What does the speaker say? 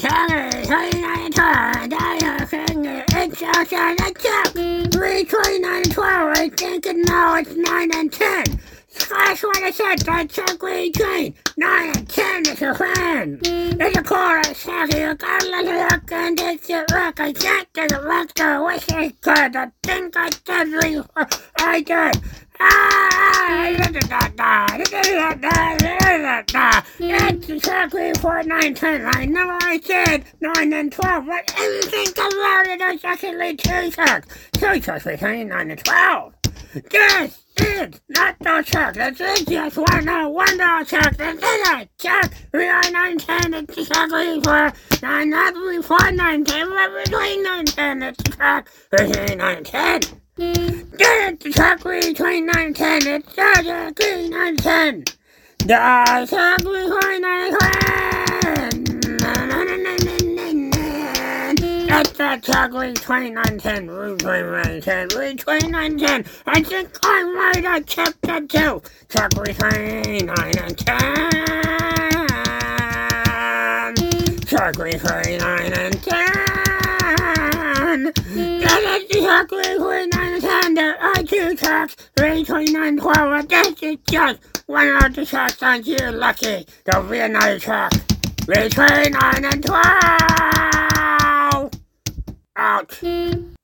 Sorry, 29 and I think it's outside the check. 329 and 12, I think now it's 9 and 10. That's what I said, that check we train. 9 and 10 is a fan. It's a chorus, you gotta let it look and it's a rock. I can't get it back to wish I could. I think I did, I did. It's exactly 4, 9, 10. I know I said 9 and 12, but anything about it is actually 2 checks. 2 checks between 9 and 12. This is not the check. This is just $1 check. This is a check. 3, 9, 10. It's exactly 4, 9, not 3, 4, 9, 10, but between 9 and 10. It's a check between 9 and 10. It's exactly between 9 and 10. It's exactly 9 and 10. The check between 9 and 10. It's the check between 9 and 10. Between 9 and 10. Between 9 and 10. I think I might have checked that too. Check between 9 and 10. Check between 9 and 10. That is exactly between 9 and 10. There are 2 checks between 9 and 12. But this is just one of the checks, and you're lucky. There'll be another check between 9 and 12. Out.